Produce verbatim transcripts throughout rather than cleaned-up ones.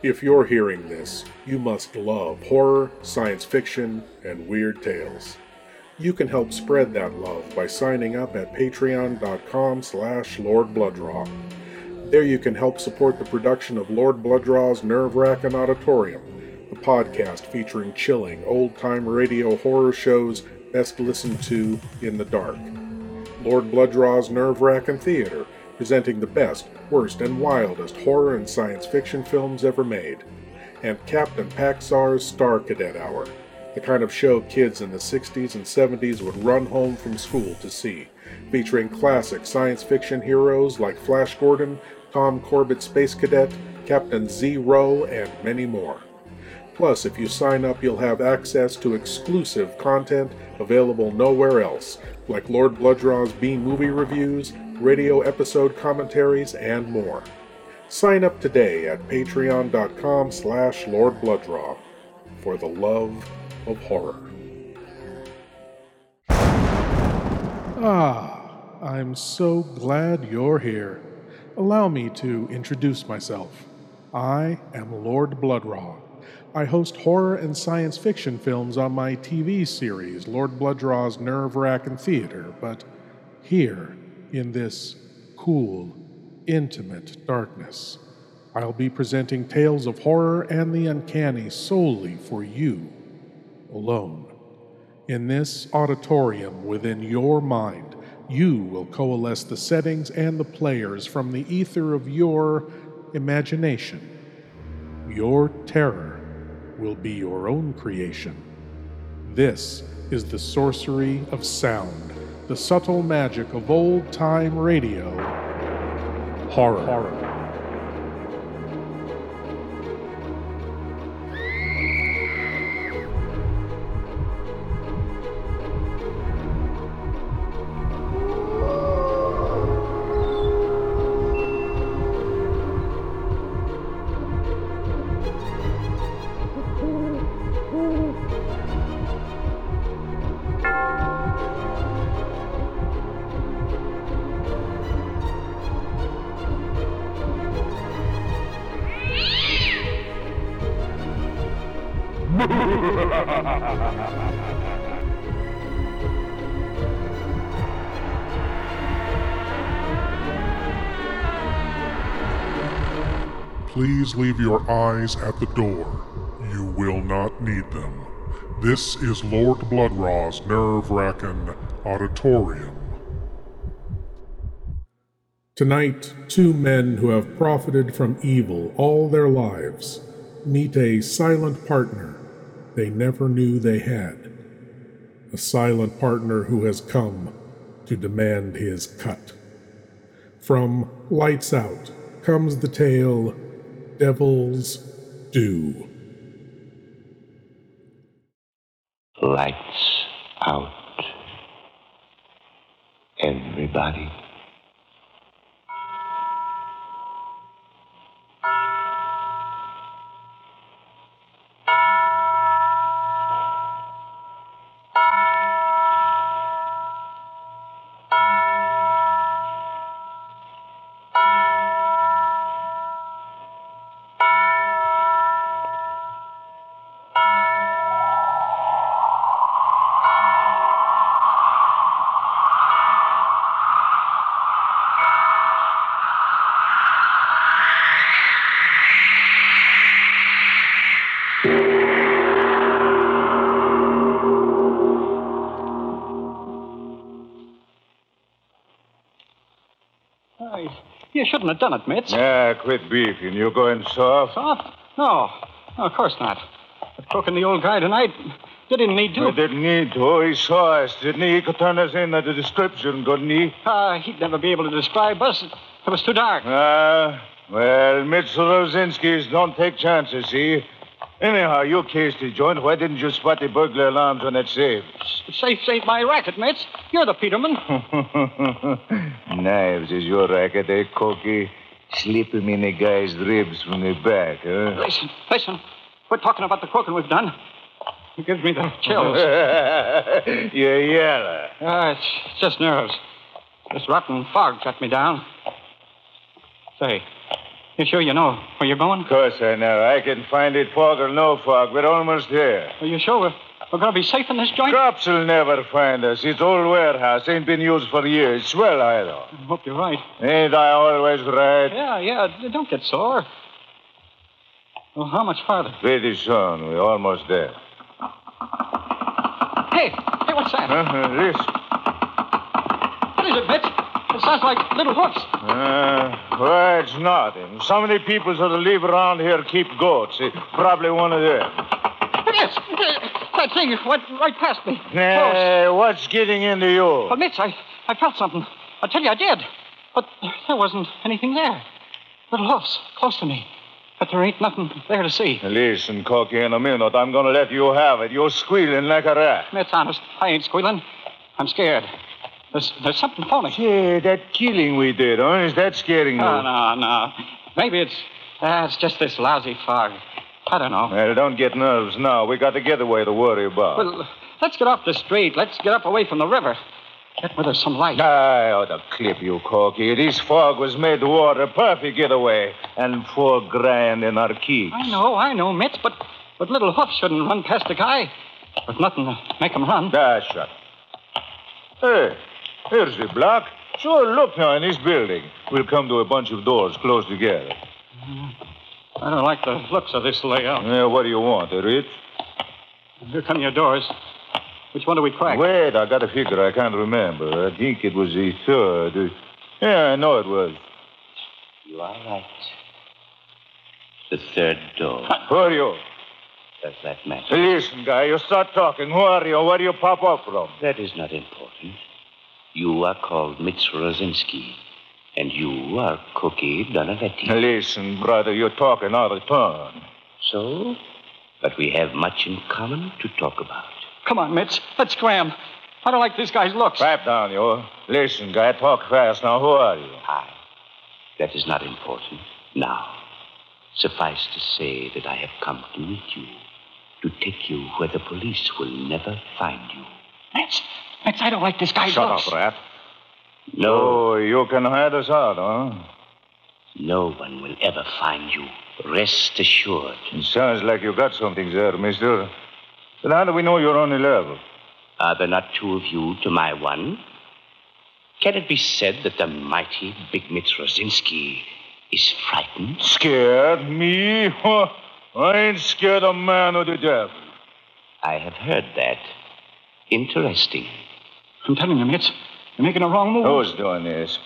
If you're hearing this, you must love horror, science fiction, and weird tales. You can help spread that love by signing up at patreon.com slash Lord Blooddraw. There you can help support the production of Lord Blooddraw's Nerve-Wrackin' Auditorium, the podcast featuring chilling, old-time radio horror shows best listened to in the dark. Lord Blooddraw's Nerve-Wrackin' Theater, presenting the best, worst, and wildest horror and science fiction films ever made. And Captain Paxar's Star Cadet Hour, the kind of show kids in the sixties and seventies would run home from school to see, featuring classic science fiction heroes like Flash Gordon, Tom Corbett Space Cadet, Captain Zero, and many more. Plus, if you sign up, you'll have access to exclusive content available nowhere else, like Lord Blooddraw's B-movie reviews, radio episode commentaries, and more. Sign up today at patreon.com slash Lord Blooddraw for the love of horror. Ah, I'm so glad you're here. Allow me to introduce myself. I am Lord Blooddraw. I host horror and science fiction films on my T V series, Lord Blooddraw's Nerve-Wrackin' Theater, but here, in this cool, intimate darkness, I'll be presenting tales of horror and the uncanny solely for you, alone. In this auditorium within your mind, you will coalesce the settings and the players from the ether of your imagination. Your terror will be your own creation. This is the sorcery of sound, the subtle magic of old-time radio, horror. horror. Please leave your eyes at the door. You will not need them. This is Lord Bloodraw's Nerve-Wrackin' Auditorium. Tonight, two men who have profited from evil all their lives meet a silent partner they never knew they had. A silent partner who has come to demand his cut. From Lights Out comes the tale Devil's Due. Lights out, everybody. You shouldn't have done it, Mitz. Yeah, quit beefing. You going soft? Soft? No. No, of course not. The crook and the old guy tonight, they didn't need to. He didn't need to. He saw us, didn't he? He could turn us in at the description, couldn't he? Ah, uh, he'd never be able to describe us. It was too dark. Ah, uh, well, Mitchell Rosinski's don't take chances, see? Anyhow, you cased the joint. Why didn't you spot the burglar alarms on that safe? The safe ain't my racket, Mitz. You're the Peterman. Knives is your racket, eh, Corky? Slip him in the guy's ribs from the back, huh? Listen, listen. Quit talking about the cooking we've done. It gives me the chills. You're yellow. Ah, it's just nerves. This rotten fog shut me down. Say, You sure you know where you're going? Of course I know. I can find it, fog or no fog. We're almost there. Are you sure we're, we're going to be safe in this joint? Cops will never find us. It's old warehouse. Ain't been used for years. Swell hideout. I hope you're right. Ain't I always right? Yeah, yeah. Don't get sore. Well, how much farther? Pretty soon. We're almost there. Hey, hey, what's that? Uh-huh, listen. What is it, Mitch? It sounds like little hoofs. Uh, well, it's nothing. So many people that live around here keep goats. It's probably one of them. Mitch, that thing went right past me. Hey, what's getting into you? But, Mitch, I, I felt something. I tell you, I did. But there wasn't anything there. Little hoofs close to me. But there ain't nothing there to see. Listen, Corky, in a minute, I'm going to let you have it. You're squealing like a rat. Mitch, honest, I ain't squealing. I'm scared. There's, there's something phony. Hey, that killing we did, huh? Is that scaring you? No, no, no. Maybe it's, uh, it's just this lousy fog. I don't know. Well, don't get nerves now. We got a getaway to worry about. Well, let's get off the street. Let's get up away from the river. Get where there's some light. I ought to clip you, Corky. This fog was made to order. Perfect getaway. And four grand in our keys. I know, I know, Mitch, but, but little hoof shouldn't run past a guy with nothing to make him run. Ah, shut. Hey, here's the block. Sure, look now in this building. We'll come to a bunch of doors close together. I don't like the looks of this layout. Yeah, what do you want, a writ? Here come your doors. Which one do we crack? Wait, I got a figure. I can't remember. I think it was the third. Yeah, I know it was. You are right. The third door. Who are you? Does that matter? Listen, guy, you start talking. Who are you? Where do you pop up from? That is not important. You are called Mitz Rosinski, and you are Cookie Donavetti. Listen, brother, you're talking out of turn. So? But we have much in common to talk about. Come on, Mitch. Let's scram. I don't like this guy's looks. Pipe down, you. Listen, guy, talk fast. Now, who are you? I. That is not important. Now, suffice to say that I have come to meet you, to take you where the police will never find you. Mitch, Mitch, I don't like this guy's Shut looks. up, rat. No, Oh, you can hide us out, huh? no one will ever find you. Rest assured. It sounds like you got something there, mister. But how do we know you're on the level? Are there not two of you to my one? Can it be said that the mighty Big Mitz Rosinski is frightened? Scared? Me? Huh? I ain't scared a man or the devil. I have heard that. Interesting. I'm telling you, Mitch, you're making a wrong move. Who's doing this?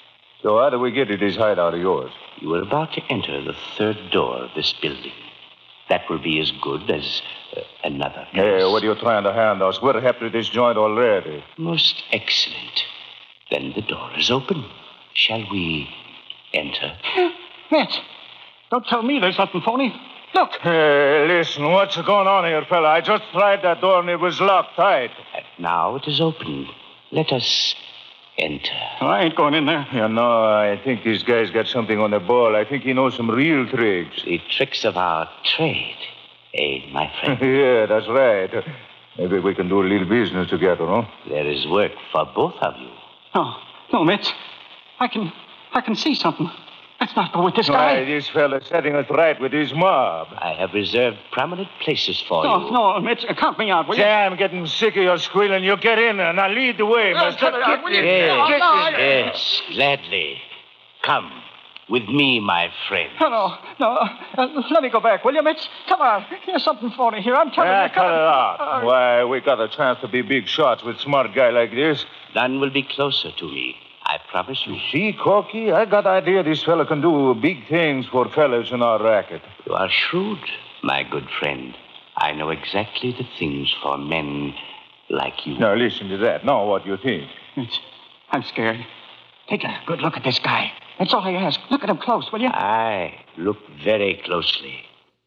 So how do we get to this hideout of yours? You are about to enter the third door of this building. That will be as good as uh, another. Hey, place. what are you trying to hand us? We're half to this joint already. Most excellent. Then the door is open. Shall we enter? Mitch, don't tell me there's nothing phony. Look. Hey, listen, what's going on here, fella? I just tried that door and it was locked tight. And now it is open. Let us enter. Oh, I ain't going in there. You know, I think this guy's got something on the ball. I think he knows some real tricks. The tricks of our trade, eh, my friend? Yeah, that's right. Maybe we can do a little business together, huh? There is work for both of you. No, no, Mitch. I can, I can see something. Let's not go with this Why, guy. this fella's setting us right with his mob. I have reserved prominent places for No, you. no, Mitch, count me out, will you? Say, I'm getting sick of your squealing. You get in there. Now lead the way, No, mister. cut it out, will you? Yes, No, no, I- yes, gladly. Come with me, my friend. No, no, no. Uh, let me go back, will you, Mitch? Come on. There's something phony here. I'm telling Ah, you. cut Come it on. out. Uh, Why, we got a chance to be big shots with smart guy like this. None will be closer to me. I promise you. See, Corky, I got idea this fella can do big things for fellas in our racket. You are shrewd, my good friend. I know exactly the things for men like you. Now, listen to that. Now, what do you think? Mitch, I'm scared. Take a good look at this guy. That's all I ask. Look at him close, will you? I look very closely.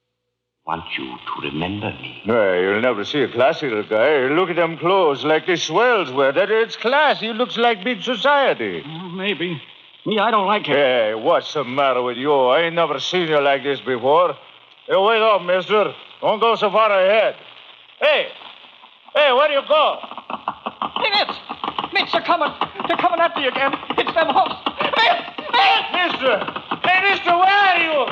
Want you to remember me. Well, you'll never see a classical guy. Look at them clothes, like the swells wear. That it's class. He looks like big society. Uh, maybe. Me, I don't like it. Hey, what's the matter with you? I ain't never seen you like this before. Hey, wait up, mister. Don't go so far ahead. Hey! Hey, where do you go? Hey, Mitch! Mitch, they're coming. They're coming after you again. It's them hoofs. Mitch! Hey, mister! Hey, mister, where are you?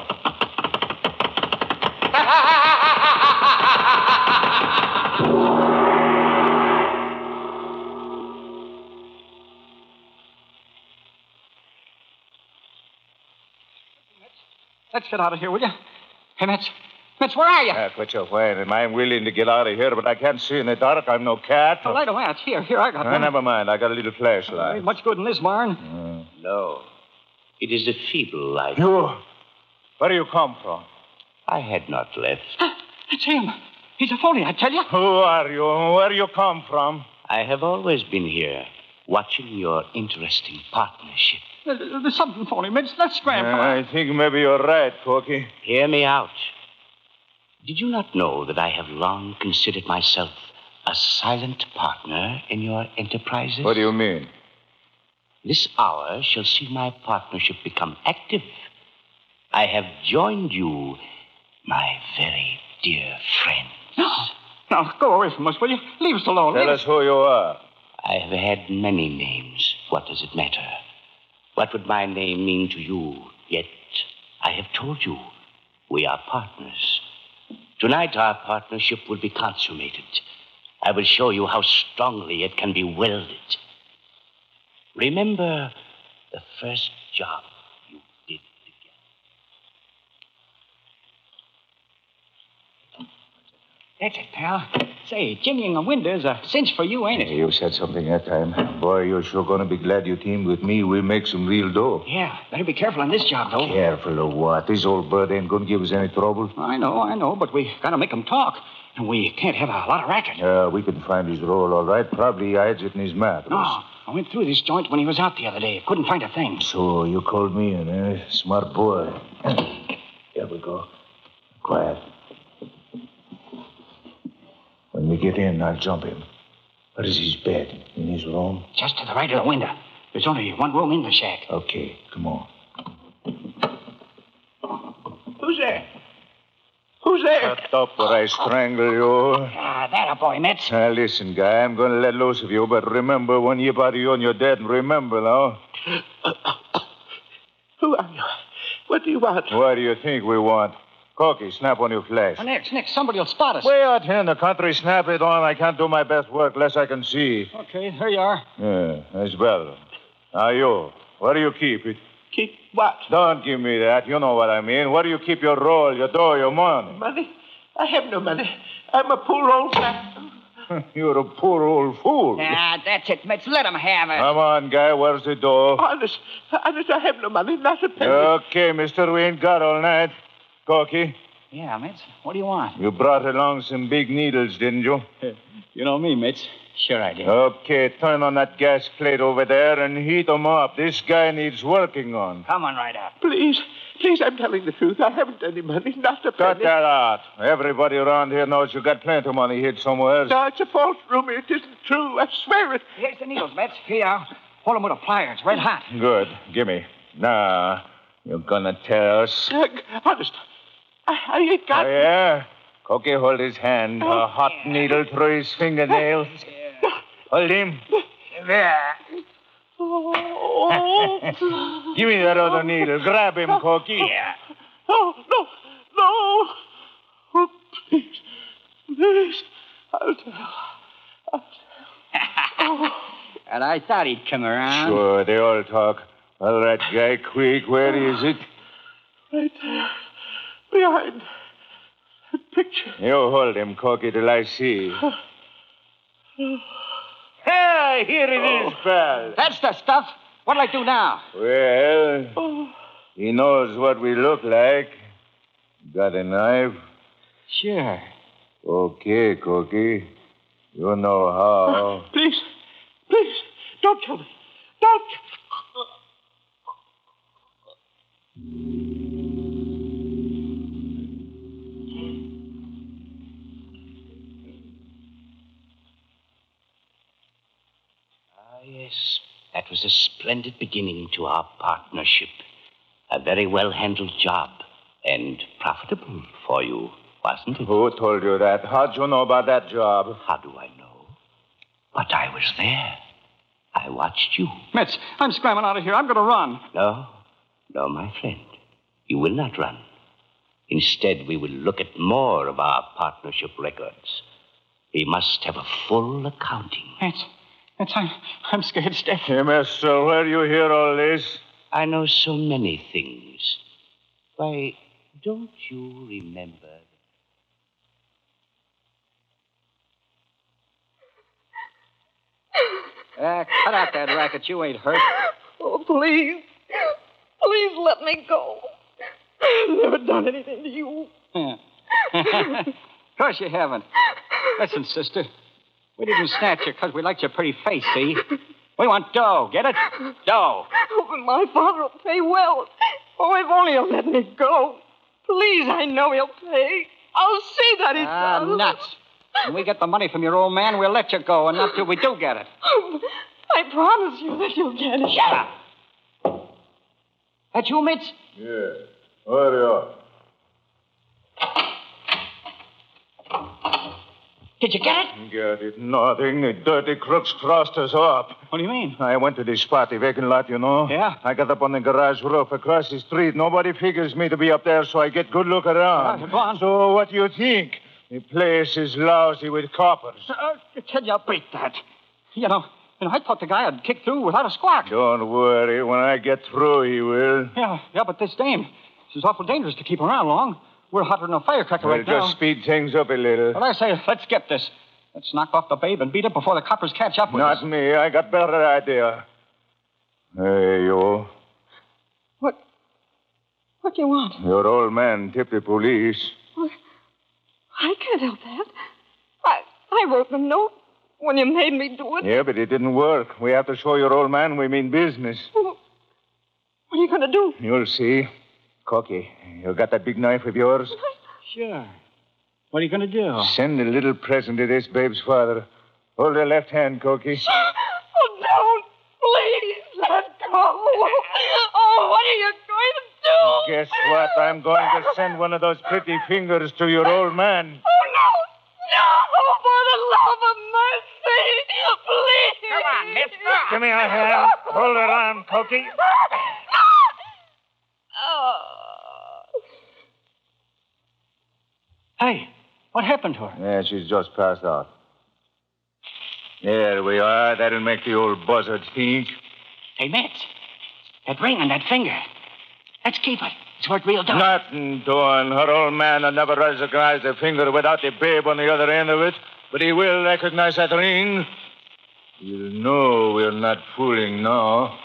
Let's get out of here, will you? Hey, Mitch. Mitch, where are you? Yeah, quit your whining. I'm willing to get out of here, but I can't see in the dark. I'm no cat. Oh, light a match. Here, here, I got Uh, one. never mind. I got a little flashlight. Ain't much good in this barn. No. It is a feeble light. You? Where do you come from? I had not left. It's him. He's a phony, I tell you. Who are you? Where do you come from? I have always been here, watching your interesting partnership. Uh, There's something phony, Mitch. Let's scram. Uh, I think maybe you're right, Corky. Hear me out. Did you not know that I have long considered myself a silent partner in your enterprises? What do you mean? This hour shall see my partnership become active. I have joined you, my very dear friends. No. No, go away from us, will you? Leave us alone. Tell Leave us who you are. I have had many names. What does it matter? What would my name mean to you? Yet, I have told you, we are partners. Tonight, our partnership will be consummated. I will show you how strongly it can be welded. Remember the first job you did together. That's it, pal. Say, jimmying a window is a cinch for you, ain't it? You said something that time. Boy, you're sure going to be glad you teamed with me. We'll make some real dough. Yeah, better be careful on this job, though. Careful of what? This old bird ain't going to give us any trouble. I know, I know, but we gotta make him talk. And we can't have a lot of racket. Yeah, we can find his roll all right. Probably hides it in his mattress. No, I went through this joint when he was out the other day. Couldn't find a thing. So you called me in, eh? Smart boy. Here we go. Quiet. When we get in, I'll jump him. Where is his bed? In his room? Just to the right of the window. There's only one room in the shack. Okay, come on. Who's there? Who's there? Shut up or I strangle you. Ah, that a boy, Mitch. Now, listen, guy, I'm going to let loose of you, but remember, when you body you and you're dead, remember now. Who are you? What do you want? What do you think we want? Corky, snap on your flash. Oh, Nick, Nick, somebody will spot us. Way out here in the country, snap it on. I can't do my best work unless I can see. Okay, here you are. Yeah, that's better. Now, you, where do you keep it? Keep what? Don't give me that. You know what I mean. Where do you keep your roll, your dough, your money? Money? I have no money. I'm a poor old man. You're a poor old fool. Ah, that's it, Mitch. Let him have it. Come on, guy. Where's the dough? Honest, honest, I have no money, not a penny. Okay, mister, we ain't got all night. Corky, Yeah, Mitch. What do you want? you brought along some big needles, didn't you? You know me, Mitch. Sure I did. Okay, turn on that gas plate over there and heat 'em up. This guy needs working on. Come on right up. Please, please, I'm telling the truth. I haven't any money, not a Cut penny. that out. Everybody around here knows you got plenty of money hid somewhere else. No, it's a false rumor. It isn't true. I swear it. Here's the needles, Mitch. Here you are. Hold them with a pliers, red hot. Good. Gimme. Nah, you're gonna tell us. Uh, honest, I, I ain't got... Oh, yeah? Corky, hold his hand. A hot needle through his fingernails. Hold him. There. Oh, Give me that other needle. Grab him, Corky. Yeah. No, no, no. Oh, please, please. I'll tell. I'll tell. And I thought he'd come around. Sure, they all talk. All right, guy, quick, where is it? Right there. Behind that picture. You hold him, Corky, till I see. Hey, here it is, pal. That's the stuff. What'll I do now? Well, Oh, he knows what we look like. Got a knife? Sure. Okay, Corky. You know how. please, please, don't kill me. Don't. Ah, yes. That was a splendid beginning to our partnership. A very well-handled job. And profitable for you, wasn't it? Who told you that? How'd you know about that job? How do I know? But I was there. I watched you. Mitch, I'm scrambling out of here. I'm going to run. No, No, my friend, you will not run. Instead, we will look at more of our partnership records. We must have a full accounting. It's, it's, I'm, I'm scared stiff. Hey, mister, where do you hear all this? I know so many things. Why, don't you remember? Uh, cut out that racket. You ain't hurt. Oh, please. Please let me go. I've never done anything to you. Yeah. Of course you haven't. Listen, sister. We didn't snatch you because we liked your pretty face, see? We want dough. Get it? Dough. Oh, but my father will pay well. Oh, if only he'll let me go. Please, I know he'll pay. I'll see that he Ah, does. nuts. When we get the money from your old man, we'll let you go, and not till we do get it. Oh, I promise you that you'll get it. Shut up. That you, Mitz? Yeah. Hurry up. Did you get it? Get it? Nothing. The dirty crooks crossed us up. What do you mean? I went to this spot, the vacant lot, you know? Yeah? I got up on the garage roof across the street. Nobody figures me to be up there, so I get good look around. Uh, go on. So what do you think? The place is lousy with coppers. Uh, I tell you, I'll beat that. You know, you know, I thought the guy had kicked through without a squawk. Don't worry. When I get through, he will. Yeah, yeah, but this dame, she's awful dangerous to keep around long. We're hotter than a firecracker We'll right just now. speed things up a little. Well, I say, let's skip this. Let's knock off the babe and beat it before the coppers catch up with Not us. me. I got better idea. Hey, you. What? What do you want? Your old man tipped the police. Well, I can't help that. I, I wrote the note when you made me do it. Yeah, but it didn't work. We have to show your old man we mean business. Well, what are you going to do? You'll see. Cocky, you got that big knife of yours? Sure. What are you going to do? Send a little present to this babe's father. Hold her left hand, Cokie. Oh, don't. Please, let go. Oh, what are you going to do? Guess what? I'm going to send one of those pretty fingers to your old man. Oh, no. No, for the love of mercy. Please. Come on, mister. Give me a hand. Hold her on, Cokie. Oh. Hey, what happened to her? Yeah, she's just passed out. There we are. That'll make the old buzzard think. Hey, Mitz, that ring on that finger. Let's keep it. It's worth real dough. Nothing doing. Her old man will never recognize the finger without the babe on the other end of it. But he will recognize that ring. He'll know we're not fooling now.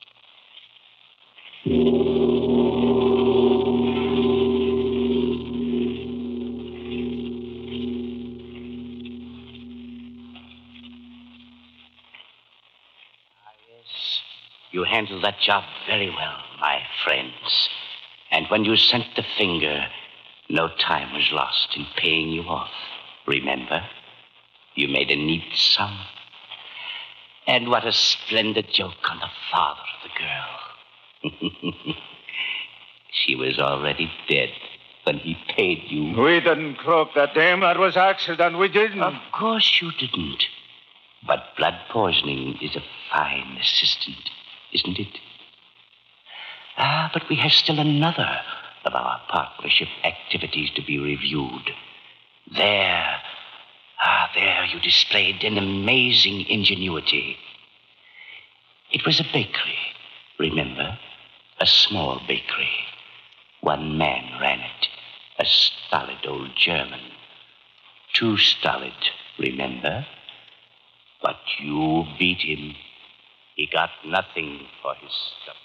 You handled that job very well, my friends. And when you sent the finger, no time was lost in paying you off. Remember? You made a neat sum. And what a splendid joke on the father of the girl. She was already dead when he paid you. We didn't croak that dame. That was accident. We didn't. Of course you didn't. But blood poisoning is a fine assistant, isn't it? Ah, but we have still another of our partnership activities to be reviewed. There, ah, there you displayed an amazing ingenuity. It was a bakery, remember? A small bakery. One man ran it, a stolid old German. Too stolid, remember? But you beat him. He got nothing for his stuff.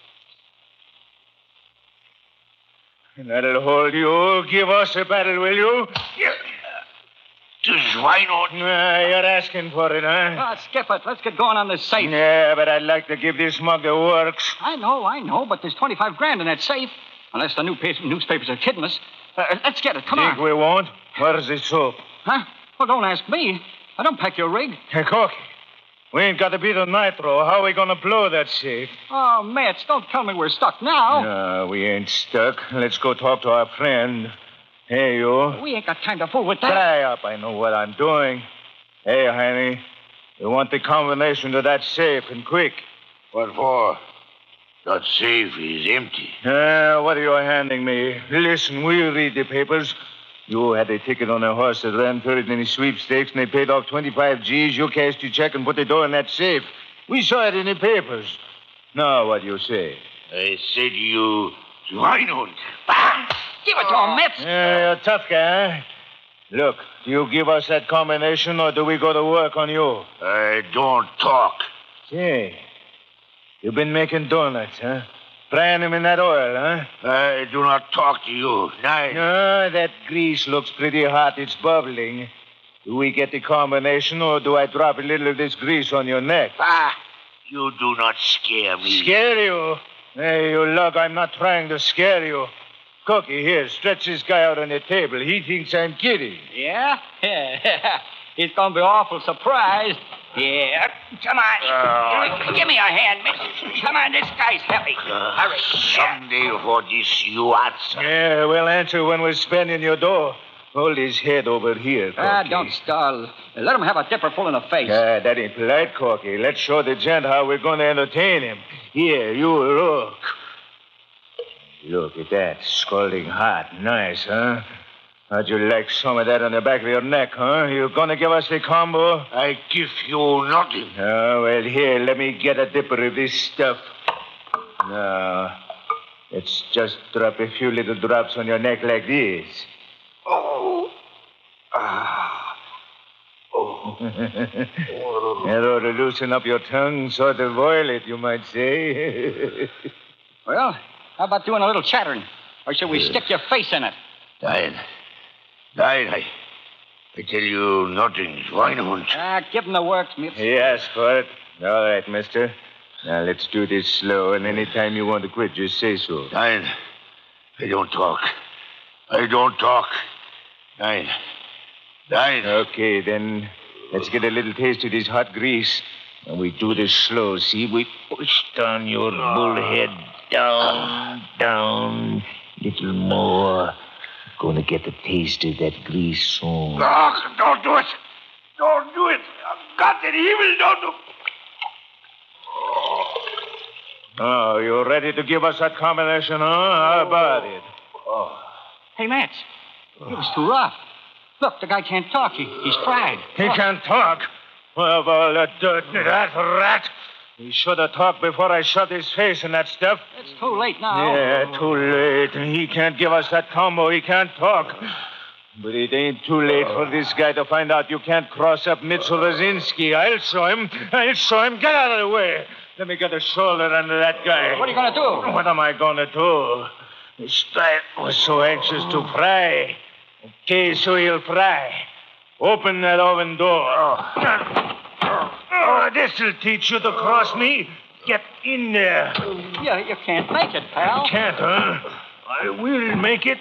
That'll hold you. Give us a battle, will you? Just why not? Ah, you're asking for it, huh? Ah, skip it. Let's get going on this safe. Yeah, but I'd like to give this mug the works. I know, I know, but there's twenty-five grand in that safe. Unless the new pa- newspapers are kidding us. Uh, let's get it. Come Think on. we won't? Where's the soap? Huh? Well, don't ask me. I don't pack your rig. Hey, Cocky, we ain't got a bit of nitro. How are we going to blow that safe? Oh, Mitch, don't tell me we're stuck now. No, we ain't stuck. Let's go talk to our friend. Hey, you. We ain't got time to fool with that. Dry up. I know what I'm doing. Hey, honey, we want the combination to that safe, and quick. What for? That safe is empty. Uh, what are you handing me? Listen, we'll read the papers. You had a ticket on a horse that ran third in the sweepstakes, and they paid off twenty-five G's. You cashed your check and put the dough in that safe. We saw it in the papers. Now, what do you say? I said you, Schweinhund. Give it to him, Mitz. Yeah, you're a tough guy, huh? Look, do you give us that combination, or do we go to work on you? I don't talk. Say, you've been making donuts, huh? Frying them in that oil, huh? I do not talk to you. Nein. No, that grease looks pretty hot. It's bubbling. Do we get the combination, or do I drop a little of this grease on your neck? Ah, you do not scare me. Scare you? Hey, you look, I'm not trying to scare you. Cookie, here, stretch this guy out on the table. He thinks I'm kidding. Yeah? He's going to be awful surprised. Yeah. Come on. Uh, Give me a hand, Mitz. Come on, this guy's heavy. Uh, Hurry. Someday for this you answer. Yeah, we'll answer when we're spending your dough. Hold his head over here, Corky. Ah, don't stall. Let him have a dipper full in the face. Ah, that ain't polite, Corky. Let's show the gent how we're going to entertain him. Here, you look. Look at that. Scalding hot. Nice, huh? How'd you like some of that on the back of your neck, huh? You gonna give us the combo? I give you nothing. Oh, well, here, let me get a dipper of this stuff. Now, let's just drop a few little drops on your neck like this. Oh. Ah. Oh. That ought to loosen up your tongue, sort of oil it, you might say. Well, how about doing a little chattering? Or should we stick your face in it? Nein. Nein, I, I tell you nothing, Schweinhund. Ah, give him the works, Mitz. He asked for it. All right, mister. Now, let's do this slow, and any time you want to quit, just say so. Nein, I don't talk. I don't talk. Nein. Nein. Okay, then let's get a little taste of this hot grease. And we do this slow, see? We push down your bullhead. Down, down. Little more. Gonna get a taste of that grease soon. Oh, don't do it. Don't do it. God in evil, don't do Oh, you ready to give us that combination, huh? How about it? Oh. Hey, Mitz. It was too rough. Look, the guy can't talk. He, he's fried. He Look. can't talk. Well, of all the dirt, that rat. He should have talked before I shoved his face in that stuff. It's too late now. Yeah, too late. He can't give us that combo. He can't talk. But it ain't too late for this guy to find out you can't cross up Mitchell Wazinski. I'll show him. I'll show him. Get out of the way. Let me get a shoulder under that guy. What are you going to do? What am I going to do? This guy was so anxious to fry. Okay, so he'll fry. Open that oven door. Oh. Oh, this'll teach you to cross me. Get in there. Yeah, you can't make it, pal. Can't, huh? I will make it.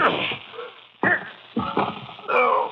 Oh.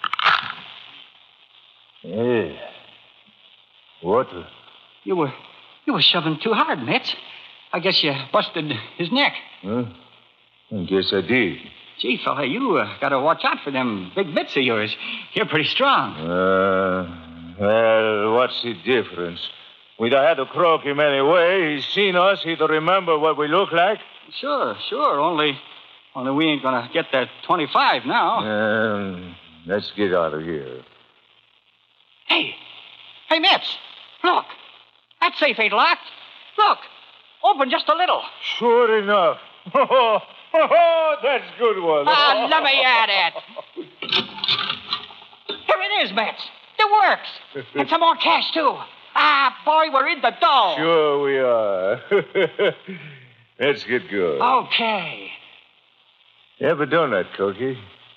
Hey. Water. You were you were shoving too hard, Mitz. I guess you busted his neck. Huh? I guess I did. Gee, fella, you uh, got to watch out for them big mitts of yours. You're pretty strong. Uh, well, what's the difference? We'd have had to croak him anyway. He's seen us. He'd remember what we look like. Sure, sure. Only, only we ain't going to get that twenty-five now. Um, let's get out of here. Hey, hey, Mitz, look. That safe ain't locked. Look, open just a little. Sure enough. Oh, that's a good one. Ah, let me at it. Here it is, Mitz. It works. And some more cash, too. Ah, boy, we're in the dough. Sure we are. Let's get going. Okay. Have a donut, Cookie.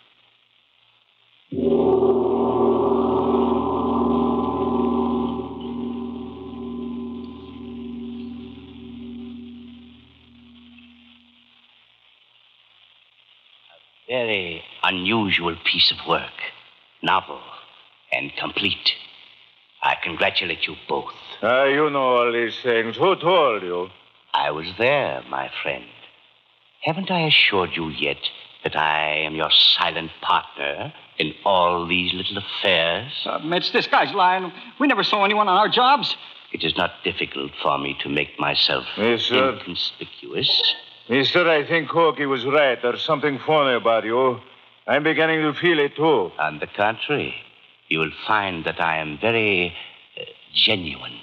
Very unusual piece of work. Novel and complete. I congratulate you both. Ah, you know all these things. Who told you? I was there, my friend. Haven't I assured you yet that I am your silent partner in all these little affairs? Uh, Mitch, this guy's lying. We never saw anyone on our jobs. It is not difficult for me to make myself Yes, sir. inconspicuous. Mister, I think Corky was right. There's something funny about you. I'm beginning to feel it, too. On the contrary, you will find that I am very uh, genuine.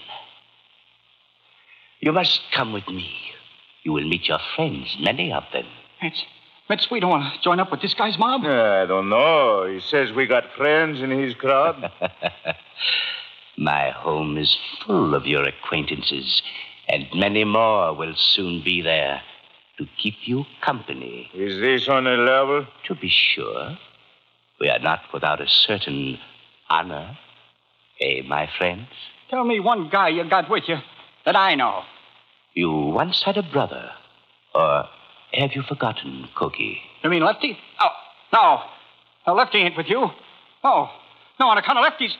You must come with me. You will meet your friends, many of them. Mitch, Mitch, we don't want to join up with this guy's mob. I don't know. He says we got friends in his crowd. My home is full of your acquaintances, and many more will soon be there to keep you company. Is this on a level? To be sure, we are not without a certain honor, eh, my friends? Tell me one guy you got with you that I know. You once had a brother, or have you forgotten, Cookie? You mean Lefty? Oh, no. No, Lefty ain't with you. Oh, no, on account of Lefty's...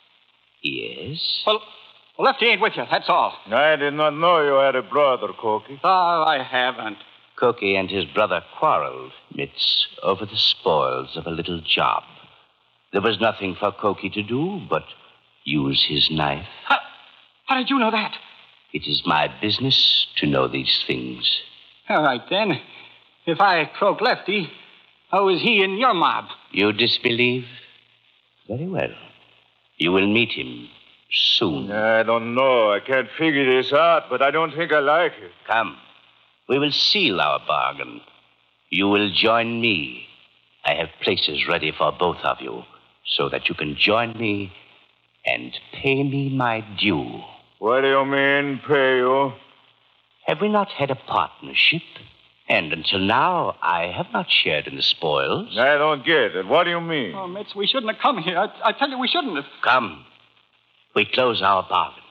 Yes? Well, Lefty ain't with you, that's all. I did not know you had a brother, Corky. Oh, I haven't. Cookie and his brother quarreled, Mitz, over the spoils of a little job. There was nothing for Cookie to do but use his knife. How, how did you know that? It is my business to know these things. All right, then. If I croak Lefty, how is he in your mob? You disbelieve? Very well. You will meet him soon. I don't know. I can't figure this out, but I don't think I like it. Come. We will seal our bargain. You will join me. I have places ready for both of you, so that you can join me and pay me my due. What do you mean, pay you? Have we not had a partnership? And until now, I have not shared in the spoils. I don't get it. What do you mean? Oh, Mitz, we shouldn't have come here. I, I tell you, we shouldn't have. Come. We close our bargain.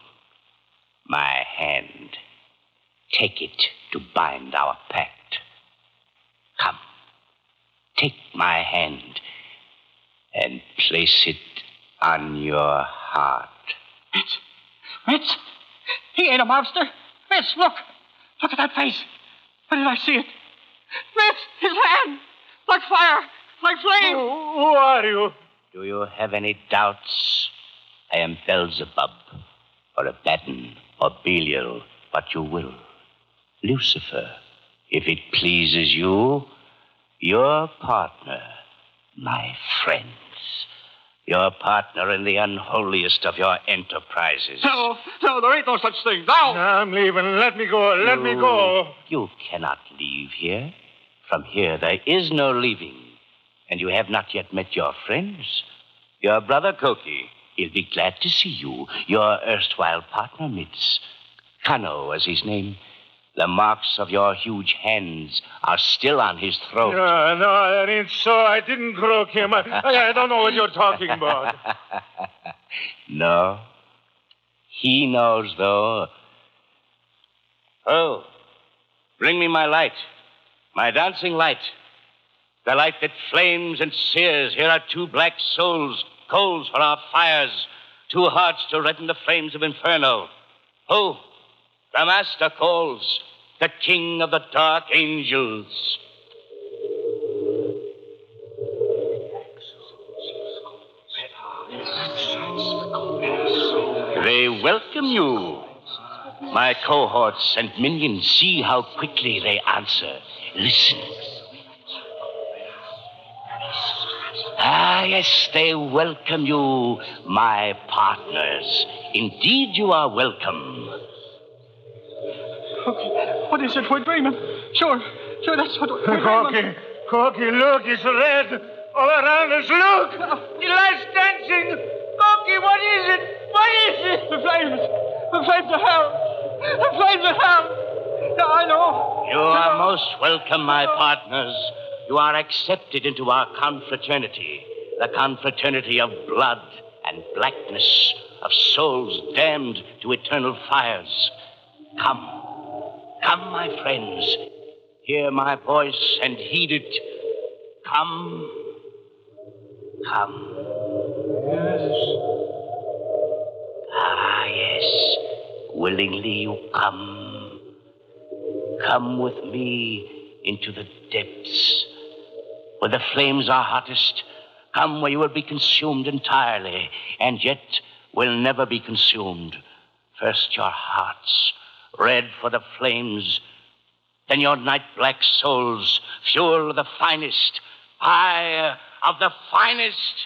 My hand. Take it to bind our pact. Come. Take my hand and place it on your heart. Mitz, Mitz, he ain't a mobster. Mitz, look. Look at that face. Where did I see it? Mitz, his hand. Like fire. Like flame. Who, who are you? Do you have any doubts? I am Beelzebub, or Abaddon, or Belial, what you will. Lucifer, if it pleases you, your partner, my friends. Your partner in the unholiest of your enterprises. No, no, there ain't no such thing. No! I'm leaving. Let me go. Let you, me go. You cannot leave here. From here, there is no leaving. And you have not yet met your friends. Your brother Koki, he'll be glad to see you. Your erstwhile partner, Mitz. Kano, as his name. The marks of your huge hands are still on his throat. No, no, that ain't so. I didn't croak him. I, I don't know what you're talking about. No? He knows, though. Oh, bring me my light. My dancing light. The light that flames and sears. Here are two black souls, coals for our fires. Two hearts to redden the flames of inferno. Oh, the master calls, the king of the dark angels. They welcome you. My cohorts and minions, see how quickly they answer. Listen. Ah, yes, they welcome you, my partners. Indeed, you are welcome. What is it? We're dreaming. Sure, sure, that's what we're dreaming. Corky, Corky, look, it's red. All around us, look. The light's dancing. Corky, what is it? What is it? The flames. The flames of hell. The flames of hell. Yeah, I know. You are most welcome, my partners. You are accepted into our confraternity. The confraternity of blood and blackness, of souls damned to eternal fires. Come. Come, my friends. Hear my voice and heed it. Come. Come. Yes. Ah, yes. Willingly you come. Come with me into the depths, where the flames are hottest. Come where you will be consumed entirely, and yet will never be consumed. First your hearts, red for the flames, then your night-black souls, fuel of the finest, aye, of the finest.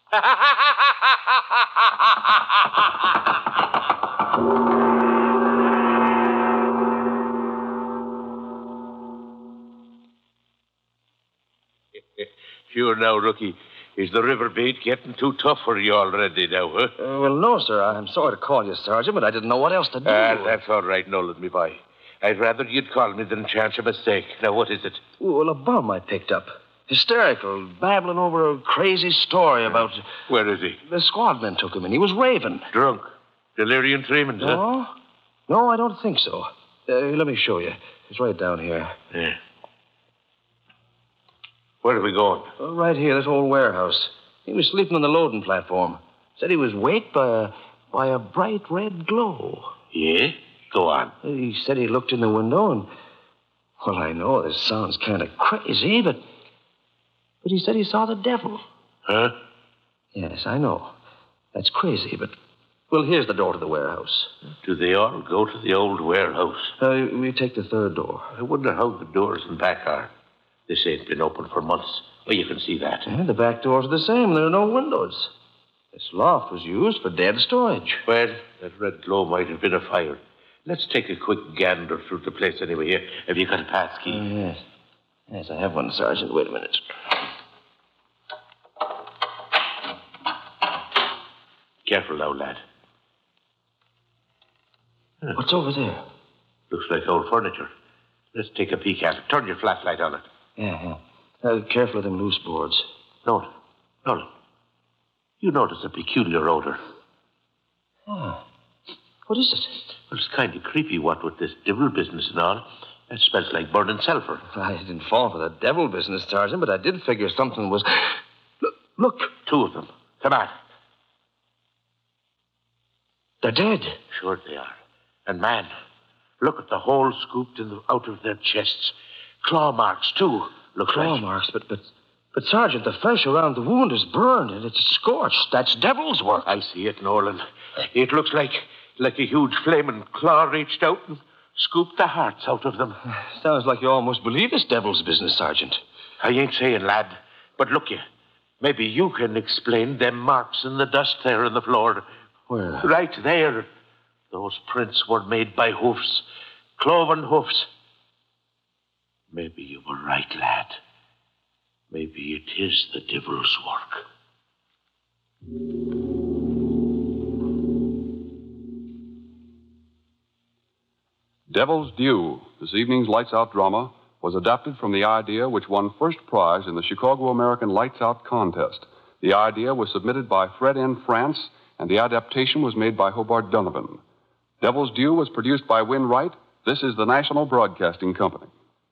Sure now, Rookie. Is the river bait getting too tough for you already now, huh? Uh, well, no, sir. I'm sorry to call you, Sergeant, but I didn't know what else to do. Ah, that's all right, Nolan, me boy. I'd rather you'd call me than chance a mistake. Now, what is it? Well, a bum I picked up. Hysterical, babbling over a crazy story about... Where is he? The squad men took him in. He was raving. Drunk. Delirium tremens, huh? No. No, I don't think so. Uh, let me show you. It's right down here. Yeah. Where are we going? Uh, right here, this old warehouse. He was sleeping on the loading platform. Said he was waked by a, by a bright red glow. Yeah? Go on. He said he looked in the window and... Well, I know this sounds kind of crazy, but... But he said he saw the devil. Huh? Yes, I know. That's crazy, but... Well, here's the door to the warehouse. Do they all go to the old warehouse? Uh, we take the third door. I wonder how the doors and back are. This ain't been open for months. Well, you can see that. Yeah, the back doors are the same. There are no windows. This loft was used for dead storage. Well, that red glow might have been a fire. Let's take a quick gander through the place anyway. Here, have you got a pass key? Oh, yes. Yes, I have one, Sergeant. Wait a minute. Careful now, lad. Huh. What's over there? Looks like old furniture. Let's take a peek at it. Turn your flashlight on it. Yeah, yeah. Uh, careful of them loose boards. Nolan, Nolan, you notice a peculiar odor. Oh. What is it? Well, it's kind of creepy, what with this devil business and all. It smells like burning sulfur. I didn't fall for the devil business, Sergeant, but I did figure something was... Look, look. Two of them. Come on. They're dead. Sure they are. And, man, look at the hole scooped in the, out of their chests. Claw marks, too. Look Claw like. marks, but, but, but, Sergeant, the flesh around the wound is burned and it's scorched. That's devil's work. I see it, Nolan. It looks like, like a huge flaming claw reached out and scooped the hearts out of them. Sounds like you almost believe it's devil's business, Sergeant. I ain't saying, lad. But look you, maybe you can explain them marks in the dust there on the floor. Where? Right there. Those prints were made by hoofs. Cloven hoofs. Maybe you were right, lad. Maybe it is the devil's work. Devil's Due, this evening's Lights Out drama, was adapted from the idea which won first prize in the Chicago American Lights Out contest. The idea was submitted by Fred N. France, and the adaptation was made by Hobart Donovan. Devil's Due was produced by Win Wright. This is the National Broadcasting Company.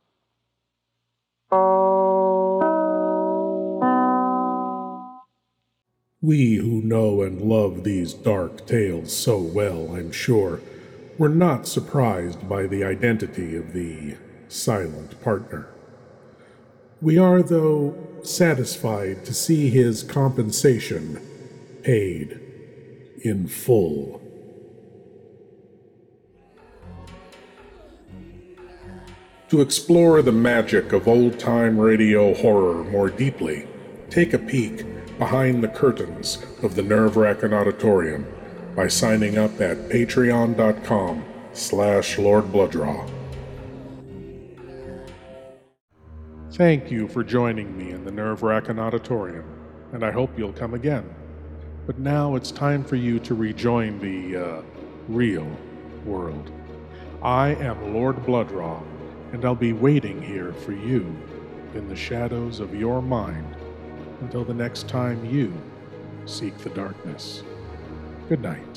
We who know and love these dark tales so well, I'm sure, were not surprised by the identity of the silent partner. We are, though, satisfied to see his compensation paid in full. To explore the magic of old-time radio horror more deeply, take a peek behind the curtains of the Nerve-Racking Auditorium by signing up at patreon.com slash Lord Blooddraw. Thank you for joining me in the Nerve-Racking Auditorium, and I hope you'll come again. But now it's time for you to rejoin the, uh, real world. I am Lord Blooddraw, and I'll be waiting here for you in the shadows of your mind until the next time you seek the darkness. Good night.